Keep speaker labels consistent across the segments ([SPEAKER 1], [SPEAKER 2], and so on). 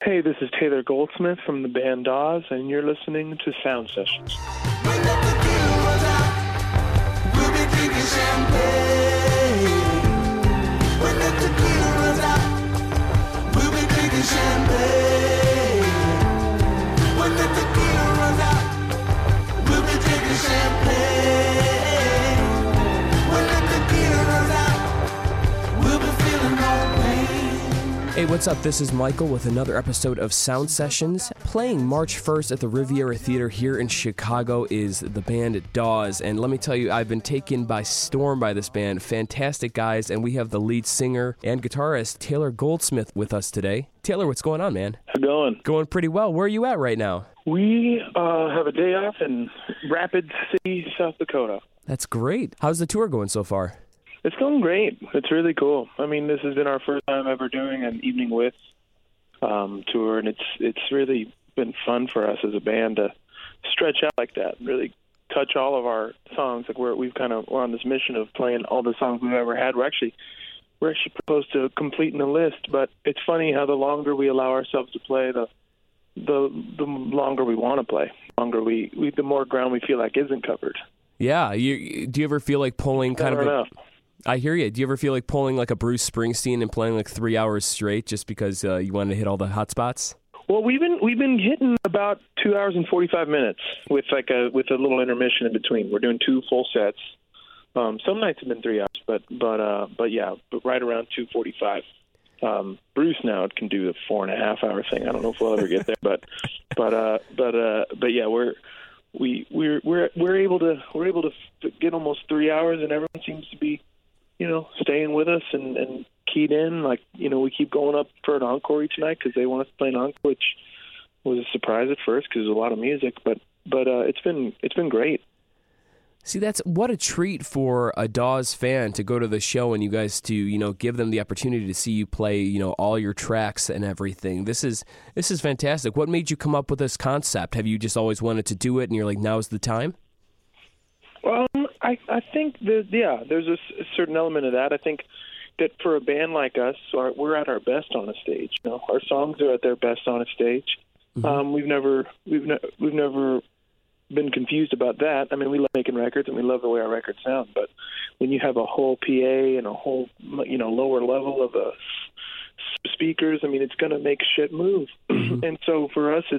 [SPEAKER 1] Hey, this is Taylor Goldsmith from the band Dawes, and you're listening to Sound Sessions.
[SPEAKER 2] When the tequila runs out, we'll be drinking champagne. When the tequila runs out, we'll be drinking champagne. When the tequila runs out, we'll be drinking champagne. When the tequila runs out, we'll be feeling no pain.
[SPEAKER 3] Hey, what's up? This is Michael with another episode of Sound Sessions. Playing March 1st at the Riviera Theater here in Chicago is the band Dawes, and let me tell you, I've been taken by storm by this band. Fantastic guys, and we have the lead singer and guitarist Taylor Goldsmith with us today. Taylor, what's going on, man?
[SPEAKER 1] How's it going?
[SPEAKER 3] Going pretty well. Where are you at right now?
[SPEAKER 1] We have a day off in Rapid City, South Dakota.
[SPEAKER 3] That's great. How's the tour going so far?
[SPEAKER 1] It's going great. It's really cool. I mean, this has been our first time ever doing an Evening With tour, and it's really been fun for us as a band to stretch out like that and really touch all of our songs. Like we're on this mission of playing all the songs we've ever had. We're actually supposed to completing the list, but it's funny how the longer we allow ourselves to play, the longer we want to play. The more ground we feel like isn't covered.
[SPEAKER 3] Yeah. Do you ever feel like pulling I hear you. Do you ever feel like pulling like a Bruce Springsteen and playing like 3 hours straight just because you wanted to hit all the hot spots?
[SPEAKER 1] Well, we've been hitting about 2 hours and 45 minutes with a little intermission in between. We're doing 2 full sets. Some nights have been 3 hours, but right around 2:45. Bruce now can do the 4.5 hour thing. I don't know if we'll ever get there, but yeah, we're able to get almost 3 hours, and everyone seems to be, staying with us and keyed in. Like, we keep going up for an encore each night because they want us to play an encore, which was a surprise at first because there's a lot of music, but it's been great.
[SPEAKER 3] See, that's what a treat for a Dawes fan to go to the show and you guys to, give them the opportunity to see you play, all your tracks and everything. This is fantastic. What made you come up with this concept? Have you just always wanted to do it and you're like, now's the time?
[SPEAKER 1] I think there's a certain element of that. I think that for a band like us, we're at our best on a stage. Our songs are at their best on a stage. Mm-hmm. We've never been confused about that. I mean, we love making records and we love the way our records sound, but when you have a whole PA and a whole lower level of speakers, I mean, it's going to make shit move. Mm-hmm. And so for us,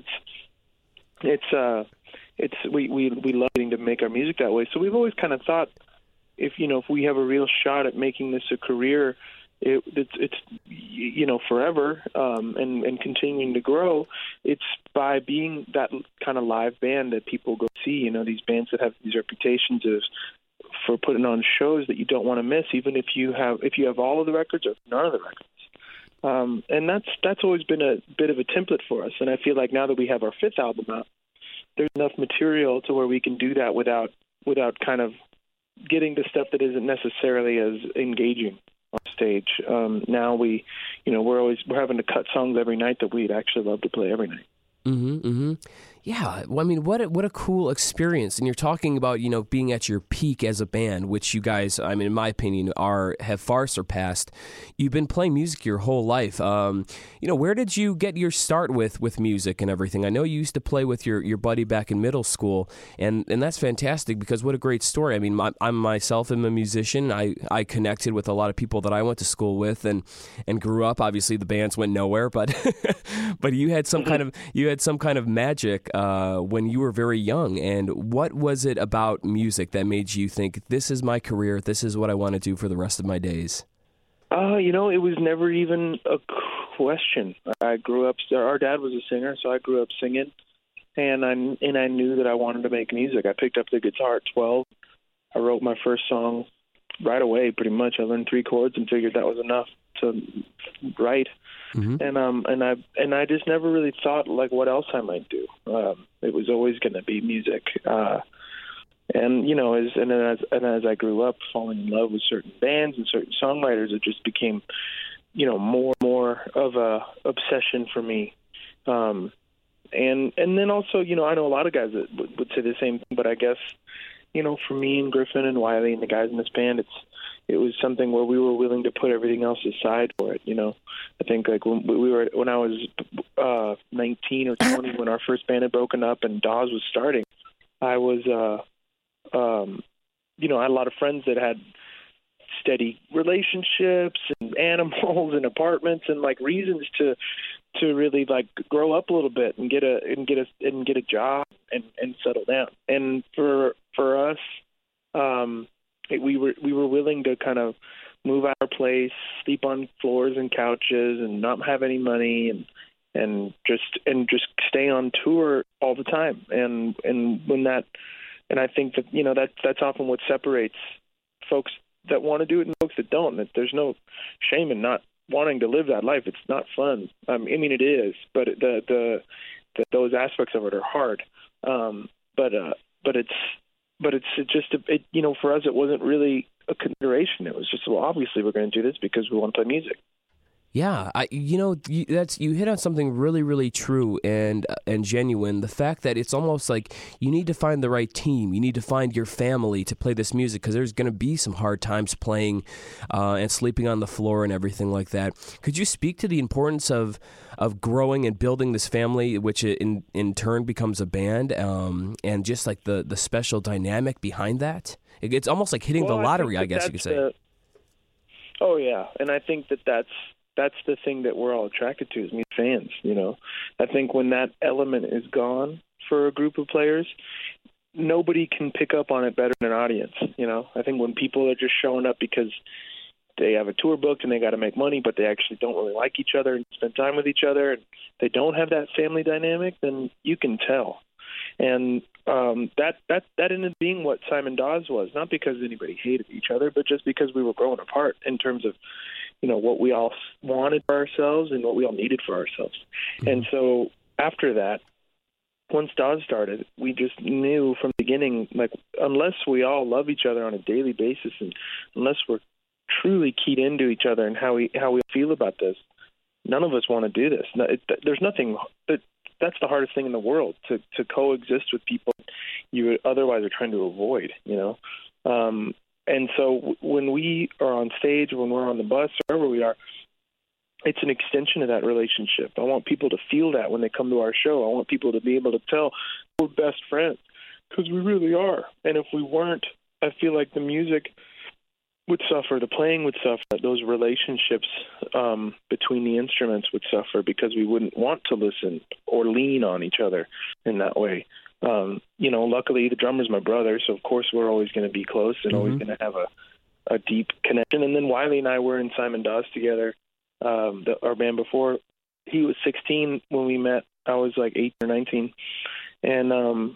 [SPEAKER 1] we love getting to make our music that way. So we've always kind of thought if we have a real shot at making this a career, it's forever and continuing to grow. It's by being that kind of live band that people go see. These bands that have these reputations for putting on shows that you don't want to miss, even if you have all of the records or none of the records. And that's always been a bit of a template for us. And I feel like now that we have our 5th album out, there's enough material to where we can do that without kind of getting to stuff that isn't necessarily as engaging on stage. Now we're having to cut songs every night that we'd actually love to play every night. Mm-hmm, mm-hmm.
[SPEAKER 3] Yeah, well, I mean, what a cool experience. And you're talking about, being at your peak as a band, which you guys, I mean, in my opinion, have far surpassed. You've been playing music your whole life. Where did you get your start with music and everything? I know you used to play with your buddy back in middle school, and that's fantastic because what a great story. I mean, I myself am a musician. I connected with a lot of people that I went to school with and grew up. Obviously, the bands went nowhere, but but you had some kind of magic when you were very young. And what was it about music that made you think, this is my career, this is what I want to do for the rest of my days?
[SPEAKER 1] It was never even a question. I grew up, our dad was a singer, so I grew up singing, and I knew that I wanted to make music. I picked up the guitar at 12. I wrote my first song right away, pretty much. I learned 3 chords and figured that was enough to write. Mm-hmm. And I just never really thought like what else I might do. It was always going to be music. As I grew up, falling in love with certain bands and certain songwriters, it just became, more and more of a obsession for me. And then also, I know a lot of guys that would say the same thing, but I guess, for me and Griffin and Wiley and the guys in this band, it was something where we were willing to put everything else aside for it. I think like when I was 19 or 20, when our first band had broken up and Dawes was starting, I was, I had a lot of friends that had steady relationships and animals and apartments and like reasons to really like grow up a little bit and get a job and settle down. And for us, we were willing to kind of move out of our place, sleep on floors and couches, and not have any money, and just stay on tour all the time. And I think that that's often what separates folks that want to do it and folks that don't. That there's no shame in not wanting to live that life. It's not fun. I mean, it is, but those aspects of it are hard. But it's just for us, it wasn't really a consideration. It was just, well, obviously we're going to do this because we want to play music.
[SPEAKER 3] Yeah, you hit on something really, really true and genuine. The fact that it's almost like you need to find the right team. You need to find your family to play this music, because there's going to be some hard times playing and sleeping on the floor and everything like that. Could you speak to the importance of growing and building this family, which in turn becomes a band, and just like the special dynamic behind that? It's almost like hitting the lottery, I guess you could say.
[SPEAKER 1] Oh yeah, and I think that's the thing that we're all attracted to as music fans. I think when that element is gone for a group of players, nobody can pick up on it better than an audience. I think when people are just showing up because they have a tour booked and they got to make money, but they actually don't really like each other and spend time with each other, and they don't have that family dynamic, then you can tell. And that ended up being what Simon Dawes was, not because anybody hated each other, but just because we were growing apart in terms of what we all wanted for ourselves and what we all needed for ourselves. Mm-hmm. And so after that, once Dawes started, we just knew from the beginning, like, unless we all love each other on a daily basis, and unless we're truly keyed into each other and how we feel about this, none of us want to do this. There's nothing that's the hardest thing in the world, to coexist with people you otherwise are trying to avoid, And so when we are on stage, when we're on the bus, wherever we are, it's an extension of that relationship. I want people to feel that when they come to our show. I want people to be able to tell we're best friends, because we really are. And if we weren't, I feel like the music would suffer, the playing would suffer, those relationships between the instruments would suffer, because we wouldn't want to listen or lean on each other in that way. Luckily the drummer's my brother, so of course we're always going to be close and always going to have a deep connection. And then Wiley and I were in Simon Dawes together, our band before. He was 16 when we met. I was like 18 or 19. And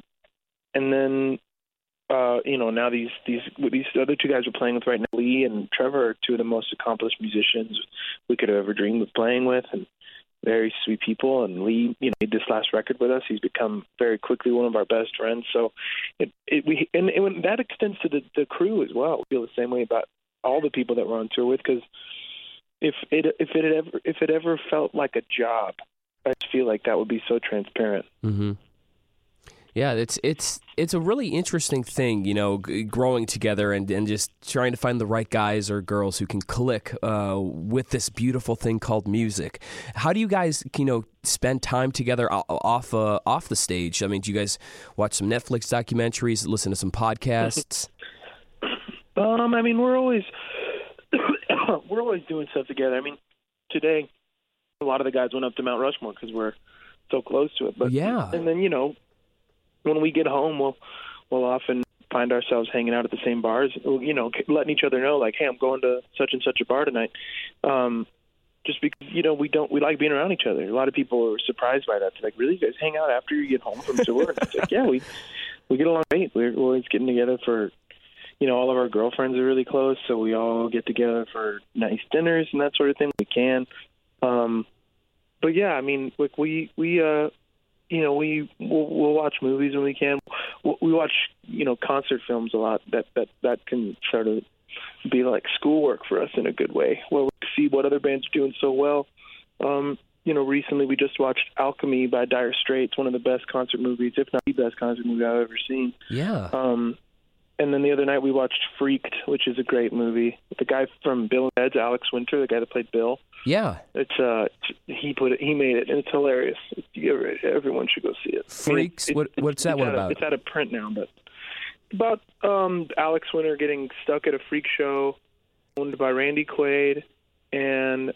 [SPEAKER 1] then now these other two guys we're playing with right now, Lee and Trevor, are two of the most accomplished musicians we could have ever dreamed of playing with, and very sweet people. And Lee, made this last record with us. He's become very quickly one of our best friends. So that extends to the crew as well. We feel the same way about all the people that we're on tour with, because if it ever felt like a job, I just feel like that would be so transparent.
[SPEAKER 3] Mm-hmm. Yeah, it's a really interesting thing, growing together and just trying to find the right guys or girls who can click with this beautiful thing called music. How do you guys, spend time together off the stage? I mean, do you guys watch some Netflix documentaries, listen to some podcasts?
[SPEAKER 1] I mean, we're always doing stuff together. I mean, today a lot of the guys went up to Mount Rushmore because we're so close to it. But
[SPEAKER 3] yeah,
[SPEAKER 1] and then when we get home, we'll often find ourselves hanging out at the same bars, letting each other know, like, hey, I'm going to such and such a bar tonight. Just because, we like being around each other. A lot of people are surprised by that. They're like, really? You guys hang out after you get home from tour? And it's like, yeah, we get along great. We're always getting together for, all of our girlfriends are really close, so we all get together for nice dinners and that sort of thing. We can. But yeah, I mean, like we'll watch movies when we can. We watch, concert films a lot. That can sort of be like schoolwork for us in a good way, where we see what other bands are doing so well. Recently we just watched Alchemy by Dire Straits, one of the best concert movies, if not the best concert movie I've ever seen.
[SPEAKER 3] Yeah.
[SPEAKER 1] and then the other night we watched Freaked, which is a great movie. The guy from Bill and Ted's, Alex Winter, the guy that played Bill.
[SPEAKER 3] Yeah.
[SPEAKER 1] He made it, and it's hilarious. Everyone should go see it.
[SPEAKER 3] Freaks. What's that one about?
[SPEAKER 1] It's out of print now, but about Alex Winter getting stuck at a freak show owned by Randy Quaid, and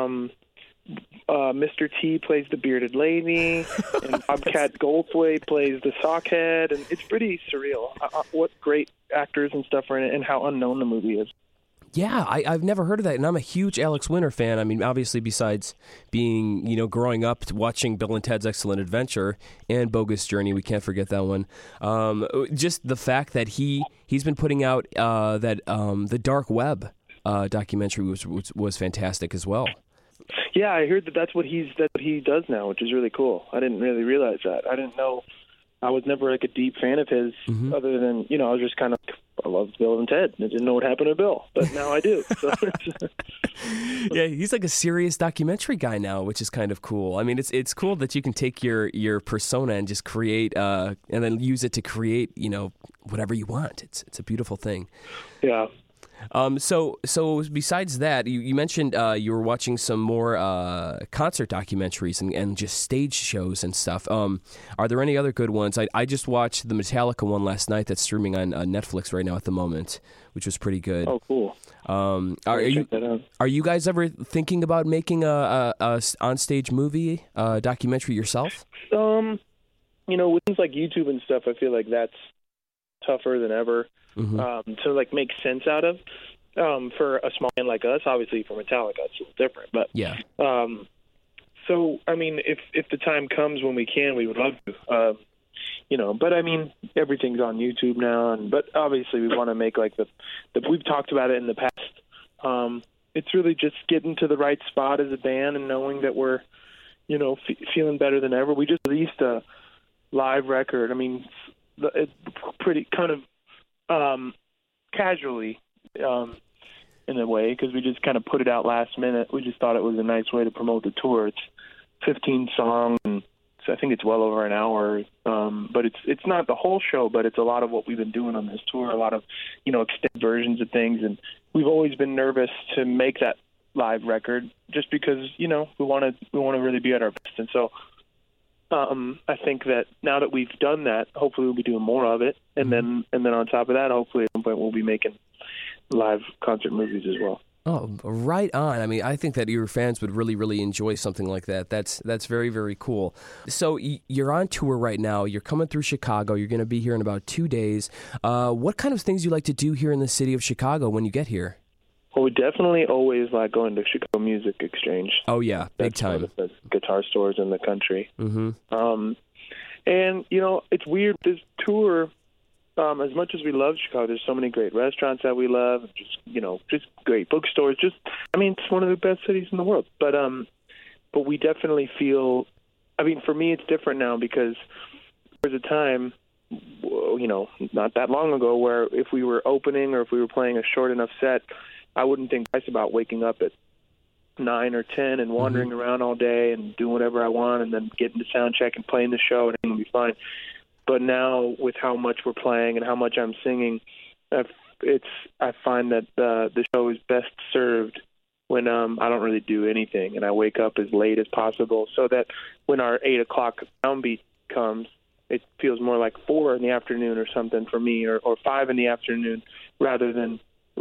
[SPEAKER 1] Mr. T plays the bearded lady, and Bobcat Goldthwait plays the sockhead, and it's pretty surreal. What great actors and stuff are in it, and how unknown the movie is.
[SPEAKER 3] Yeah, I've never heard of that, and I'm a huge Alex Winter fan. I mean, obviously, besides being, growing up watching Bill and Ted's Excellent Adventure and Bogus Journey, we can't forget that one. Just the fact that he's been putting out the Dark Web documentary was fantastic as well.
[SPEAKER 1] Yeah, I heard that's what he does now, which is really cool. I didn't really realize that. I didn't know. I was never like a deep fan of his, other than I was just kind of, I loved Bill and Ted. I didn't know what happened to Bill, but now I do. So.
[SPEAKER 3] Yeah, he's like a serious documentary guy now, which is kind of cool. I mean, it's cool that you can take your persona and just create, and then use it to create, whatever you want. It's a beautiful thing.
[SPEAKER 1] Yeah.
[SPEAKER 3] So besides that, you mentioned you were watching some more concert documentaries and just stage shows and stuff. Are there any other good ones? I just watched the Metallica one last night that's streaming on Netflix right now at the moment, which was pretty good.
[SPEAKER 1] Oh, cool.
[SPEAKER 3] Are you guys ever thinking about making a onstage movie documentary yourself?
[SPEAKER 1] With things like YouTube and stuff, I feel like that's tougher than ever. To make sense out of for a small band like us. Obviously for Metallica it's a little different, but
[SPEAKER 3] yeah.
[SPEAKER 1] So I mean, if the time comes when we can, we would love to. But I mean, everything's on YouTube now, but obviously we want to make like the we've talked about it in the past. It's really just getting to the right spot as a band and knowing that we're feeling better than ever. We just released a live record. I mean, it's pretty kind of casually in a way, because we just kind of put it out last minute. We just thought it was a nice way to promote the tour. It's 15 songs, and so I think it's well over an hour. But it's not the whole show, but it's a lot of what we've been doing on this tour, a lot of extended versions of things, and we've always been nervous to make that live record just because we want to really be at our best. And so I think that now that we've done that, hopefully we'll be doing more of it, and then on top of that, hopefully at some point we'll be making live concert movies as well.
[SPEAKER 3] Oh, right on. I mean, I think that your fans would really, really enjoy something like that. That's very, very cool. So you're on tour right now. You're coming through Chicago. You're going to be here in about 2 days. What kind of things you like to do here in the city of Chicago when you get here?
[SPEAKER 1] Well, we definitely always like going to Chicago Music Exchange.
[SPEAKER 3] Oh, yeah, big time.
[SPEAKER 1] That's one of the guitar stores in the country.
[SPEAKER 3] Mm-hmm.
[SPEAKER 1] And, it's weird. This tour, as much as we love Chicago, there's so many great restaurants that we love, just great bookstores. It's one of the best cities in the world. But we definitely feel, for me, it's different now because there's a time, not that long ago, where if we were opening or if we were playing a short enough set, I wouldn't think twice about waking up at 9 or 10 and wandering around all day and doing whatever I want and then getting to sound check and playing the show and everything will be fine. But now with how much we're playing and how much I'm singing, I find that the show is best served when I don't really do anything and I wake up as late as possible, so that when our 8 o'clock downbeat comes, it feels more like 4 in the afternoon or something for me, or 5 in the afternoon rather than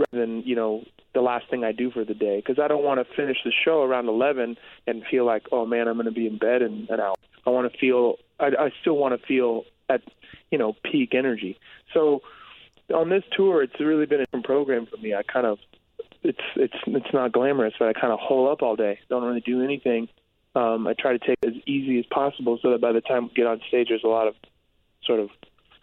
[SPEAKER 1] the last thing I do for the day, because I don't want to finish the show around 11 and feel like, oh man, I'm going to be in bed in an hour. I still want to feel at peak energy. So on this tour, it's really been a different program for me. I kind of it's not glamorous, but I kind of hole up all day, don't really do anything. I try to take it as easy as possible so that by the time we get on stage, there's a lot of sort of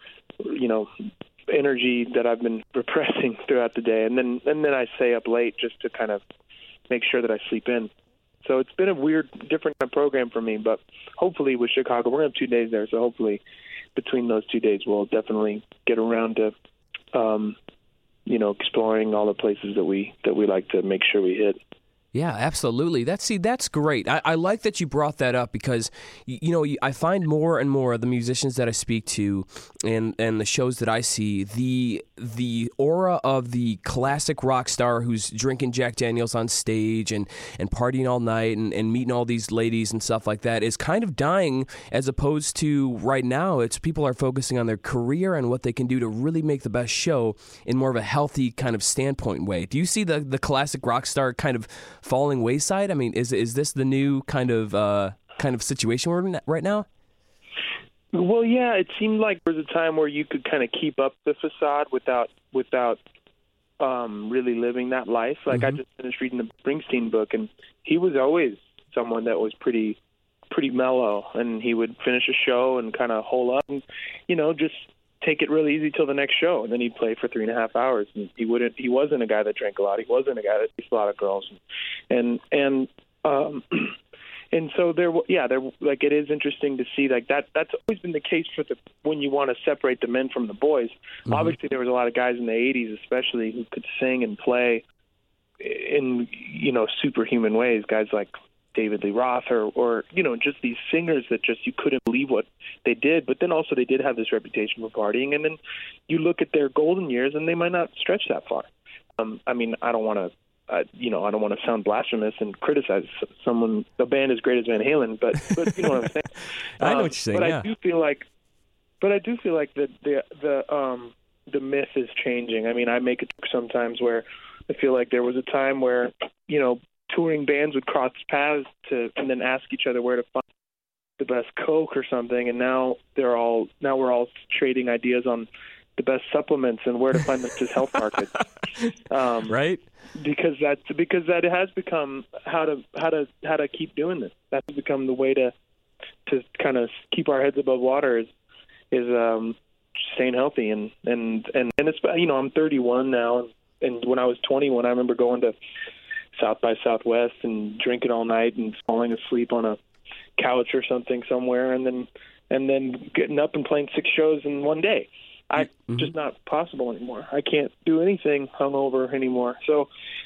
[SPEAKER 1] energy that I've been repressing throughout the day, and then I stay up late just to kind of make sure that I sleep in. So it's been a weird, different kind of program for me, but hopefully with Chicago, we're going to have 2 days there, so hopefully between those 2 days we'll definitely get around to exploring all the places that we like to make sure we hit.
[SPEAKER 3] Yeah, absolutely. That's great. I like that you brought that up because, I find more and more of the musicians that I speak to and the shows that I see, the aura of the classic rock star who's drinking Jack Daniels on stage and partying all night and meeting all these ladies and stuff like that is kind of dying, as opposed to right now, it's people are focusing on their career and what they can do to really make the best show in more of a healthy kind of standpoint way. Do you see the classic rock star kind of falling wayside? I mean, is this the new kind of situation we're in right now?
[SPEAKER 1] Well, yeah, it seemed like there was a time where you could kind of keep up the facade without really living that life. Like I just finished reading the Springsteen book, and he was always someone that was pretty mellow, and he would finish a show and kind of hole up and just take it really easy till the next show, and then he'd play for 3.5 hours. And he wasn't a guy that drank a lot. He wasn't a guy that kissed a lot of girls, and so there, like it is interesting to see like that. That's always been the case when you want to separate the men from the boys. Mm-hmm. Obviously, there was a lot of guys in the '80s, especially, who could sing and play in superhuman ways. Guys like David Lee Roth or just these singers that just you couldn't believe what they did. But then also they did have this reputation for partying. And then you look at their golden years and they might not stretch that far. I mean, I don't want to, I don't want to sound blasphemous and criticize a band as great as Van Halen, but you know what I'm saying?
[SPEAKER 3] I know what you're saying.
[SPEAKER 1] But
[SPEAKER 3] yeah.
[SPEAKER 1] I do feel like that the myth is changing. I mean, I make it sometimes where I feel like there was a time where, touring bands would cross paths and then ask each other where to find the best Coke or something, and now we're all trading ideas on the best supplements and where to find the health markets.
[SPEAKER 3] Right?
[SPEAKER 1] Because that has become how to keep doing this. That's become the way to kind of keep our heads above water is staying healthy and it's I'm 31 now, and when I was 21 I remember going to South by Southwest and drinking all night and falling asleep on a couch or something somewhere, and then getting up and playing 6 shows in one day. Just not possible anymore. I can't do anything hungover anymore. So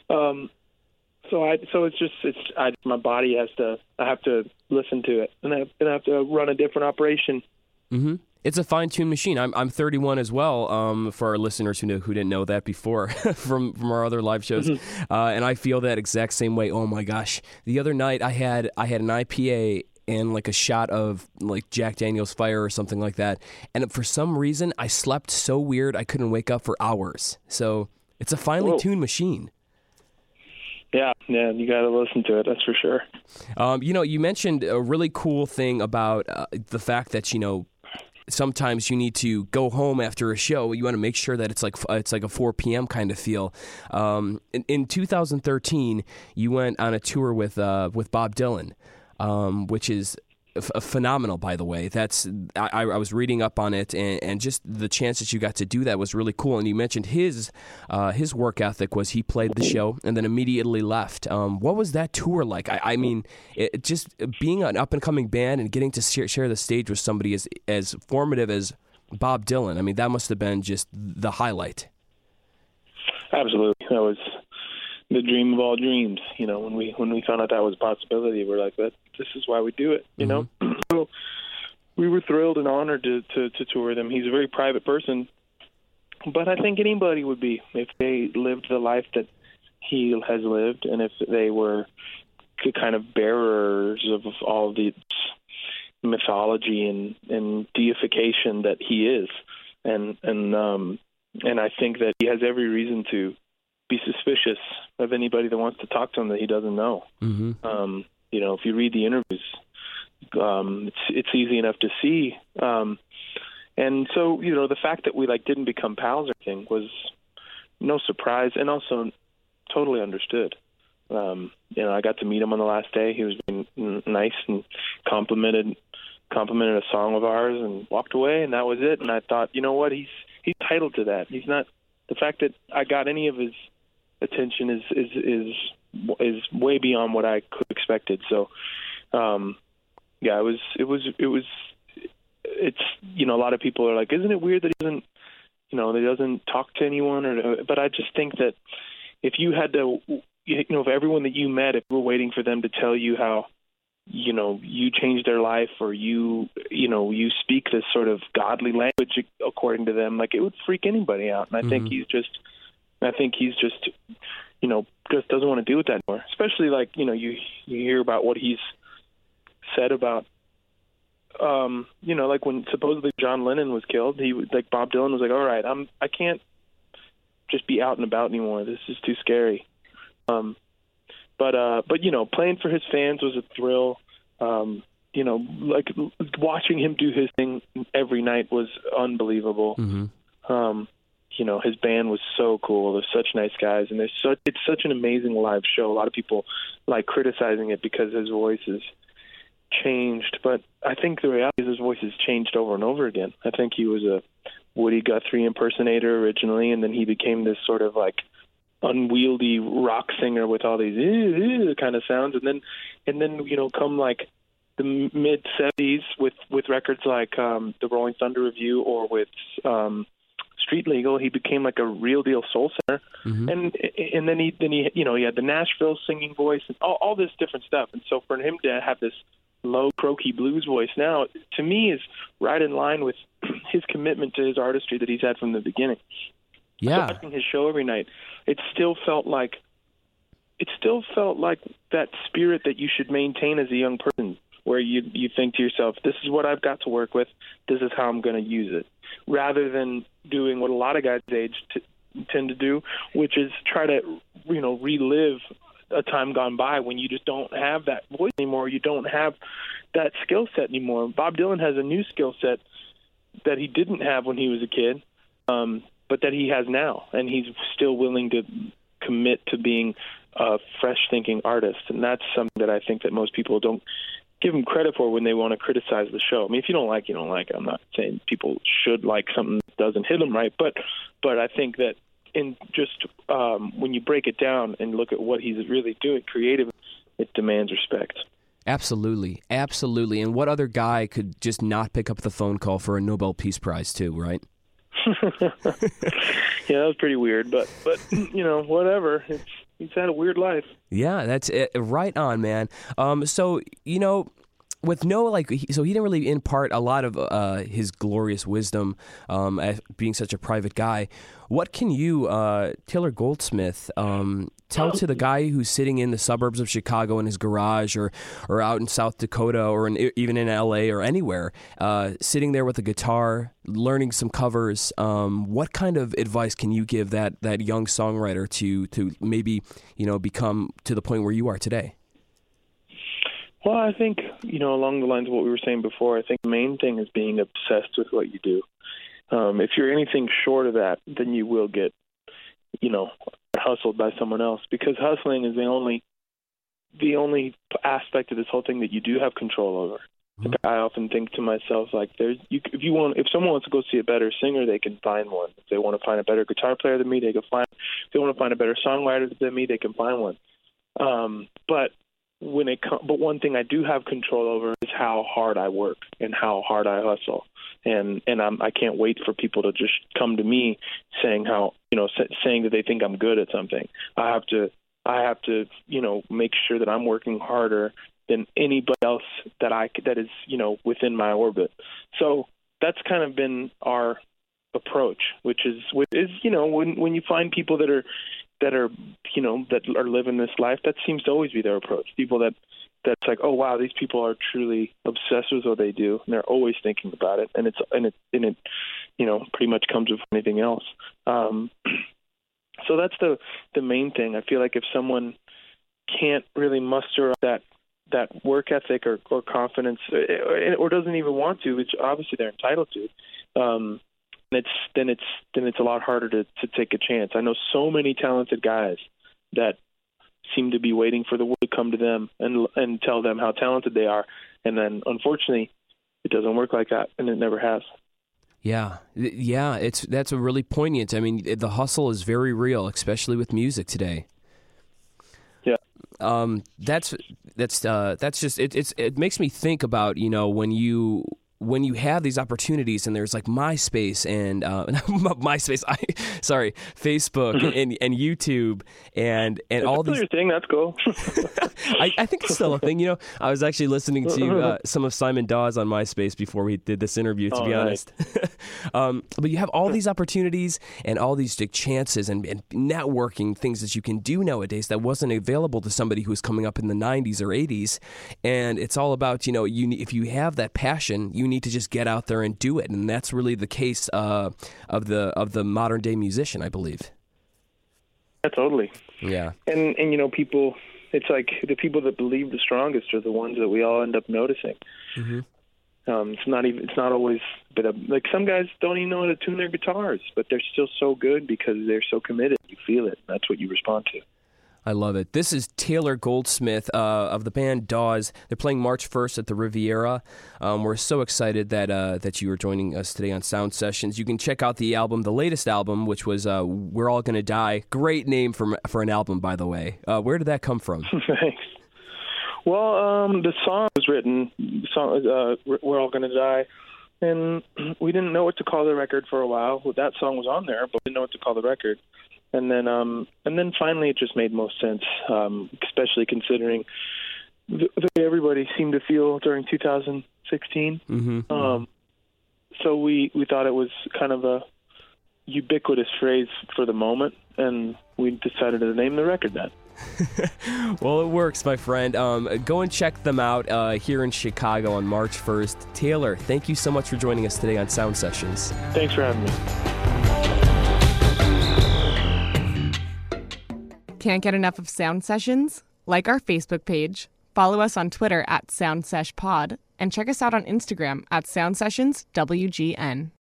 [SPEAKER 1] my body I have to listen to it, and I have to run a different operation.
[SPEAKER 3] Mm-hmm. It's a fine-tuned machine. I'm 31 as well. For our listeners who didn't know that before from our other live shows, and I feel that exact same way. Oh my gosh! The other night I had an IPA and like a shot of like Jack Daniel's Fire or something like that, and for some reason I slept so weird I couldn't wake up for hours. So it's a finely tuned machine.
[SPEAKER 1] Yeah, you got to listen to it. That's for sure.
[SPEAKER 3] You mentioned a really cool thing about the fact that sometimes you need to go home after a show. You want to make sure that it's like a 4 p.m. kind of feel. In 2013, you went on a tour with Bob Dylan, which is phenomenal, by the way. I was reading up on it, and just the chance that you got to do that was really cool. And you mentioned his work ethic was he played the show and then immediately left. What was that tour like? I mean, just being an up and coming band and getting to share the stage with somebody as formative as Bob Dylan. I mean, that must have been just the highlight.
[SPEAKER 1] Absolutely, that was the dream of all dreams. When we found out that was a possibility, we're like, this is why we do it. So we were thrilled and honored to tour with him. He's a very private person, but I think anybody would be if they lived the life that he has lived, and if they were the kind of bearers of all the mythology and deification that he is, and I think that he has every reason to be suspicious of anybody that wants to talk to him that he doesn't know. Mm-hmm. If you read the interviews, it's easy enough to see. And so, the fact that we didn't become pals or anything was no surprise, and also totally understood. I got to meet him on the last day. He was being nice and complimented a song of ours and walked away, and that was it. And I thought, you know what? He's entitled to that. He's not. The fact that I got any of his attention is way beyond what I could have expected. So, it's a lot of people are like, isn't it weird that he doesn't talk to anyone? But I just think that if you had to if everyone that you met, if you were waiting for them to tell you how, you changed their life, or you speak this sort of godly language according to them, like, it would freak anybody out. And I think he's just doesn't want to deal with that anymore. Especially like, you hear about what he's said about, like when supposedly John Lennon was killed, Bob Dylan was like, all right, I can't just be out and about anymore. This is too scary. But playing for his fans was a thrill. Like watching him do his thing every night was unbelievable. His band was so cool. They're such nice guys, and it's such an amazing live show. A lot of people like criticizing it because his voice is changed, but I think the reality is his voice has changed over and over again. I think he was a Woody Guthrie impersonator originally, and then he became this sort of like unwieldy rock singer with all these kind of sounds, and then come like the mid 70s with records like the Rolling Thunder Review or with Street Legal, he became like a real deal soul singer. And then he had the Nashville singing voice and all this different stuff. And so for him to have this low croaky blues voice now, to me, is right in line with his commitment to his artistry that he's had from the beginning.
[SPEAKER 3] Yeah.
[SPEAKER 1] So watching his show every night, it still felt like that spirit that you should maintain as a young person, where you think to yourself, this is what I've got to work with, this is how I'm going to use it, rather than doing what a lot of guys age tend to do, which is try to relive a time gone by when you just don't have that voice anymore, you don't have that skill set anymore. Bob Dylan has a new skill set that he didn't have when he was a kid, but that he has now, and he's still willing to commit to being a fresh-thinking artist, and that's something that I think that most people don't give him credit for when they want to criticize the show. I mean, if you don't like, you don't like it. I'm not saying people should like something that doesn't hit them right, but I think that in just when you break it down and look at what he's really doing creative, it demands respect.
[SPEAKER 3] Absolutely. Absolutely. And what other guy could just not pick up the phone call for a Nobel Peace Prize too, right?
[SPEAKER 1] Yeah, that was pretty weird, but whatever. He's had a weird life.
[SPEAKER 3] Yeah, that's it. Right on, man. So, with so he didn't really impart a lot of his glorious wisdom as being such a private guy. What can you, Taylor Goldsmith, tell to the guy who's sitting in the suburbs of Chicago in his garage or out in South Dakota or even in LA or anywhere, sitting there with a guitar, learning some covers? What kind of advice can you give that young songwriter to maybe, become to the point where you are today?
[SPEAKER 1] Well, I think, along the lines of what we were saying before, I think the main thing is being obsessed with what you do. If you're anything short of that, then you will get, hustled by someone else, because hustling is the only aspect of this whole thing that you do have control over. Mm-hmm. Like, I often think to myself, like, if someone wants to go see a better singer, they can find one. If they want to find a better guitar player than me, they can find. If they want to find a better songwriter than me, they can find one. But one thing I do have control over is how hard I work and how hard I hustle. And I can't wait for people to just come to me saying saying that they think I'm good at something. I have to make sure that I'm working harder than anybody else that is within my orbit. So that's kind of been our approach, which is when you find people that are living this life, that seems to always be their approach. People that's like, oh wow, these people are truly obsessed with what they do, and they're always thinking about it, and it pretty much comes with anything else. So that's the main thing. I feel like if someone can't really muster up that work ethic or confidence, or doesn't even want to, which obviously they're entitled to, then it's a lot harder to take a chance. I know so many talented guys that seem to be waiting for the world to come to them and tell them how talented they are, and then unfortunately it doesn't work like that, and it never has.
[SPEAKER 3] Yeah, that's a really poignant. I mean, the hustle is very real, especially with music today.
[SPEAKER 1] Yeah.
[SPEAKER 3] That's just it makes me think about when you when you have these opportunities, and there's like MySpace and Facebook and YouTube and all these.
[SPEAKER 1] Your thing, that's cool.
[SPEAKER 3] I think it's still a thing. I was actually listening to some of Simon Dawes on MySpace before we did this interview, to be honest. But you have all these opportunities and all these chances and networking things that you can do nowadays that wasn't available to somebody who was coming up in the 90s or 80s. And it's all about, if you have that passion, you need to just get out there and do it. And that's really the case of the modern day musician, I believe.
[SPEAKER 1] Yeah, totally.
[SPEAKER 3] Yeah.
[SPEAKER 1] And people, it's like the people that believe the strongest are the ones that we all end up noticing. Mm-hmm. It's not always, but like some guys don't even know how to tune their guitars, but they're still so good because they're so committed. You feel it. That's what you respond to.
[SPEAKER 3] I love it. This is Taylor Goldsmith of the band Dawes. They're playing March 1st at the Riviera. We're so excited that you are joining us today on Sound Sessions. You can check out the latest album, which was We're All Gonna Die. Great name for an album, by the way. Where did that come from?
[SPEAKER 1] Thanks. Well, the song was written. The song We're All Gonna Die. And we didn't know what to call the record for a while. Well, that song was on there, but we didn't know what to call the record. And then finally it just made most sense, especially considering the way everybody seemed to feel during 2016. Mm-hmm. So we thought it was kind of a ubiquitous phrase for the moment, and we decided to name the record that.
[SPEAKER 3] Well, it works, my friend. Go and check them out here in Chicago on March 1st. Taylor, thank you so much for joining us today on Sound Sessions.
[SPEAKER 1] Thanks for having me.
[SPEAKER 4] Can't get enough of Sound Sessions? Like our Facebook page, follow us on Twitter @SoundSeshPod, and check us out on Instagram @SoundSessionsWGN.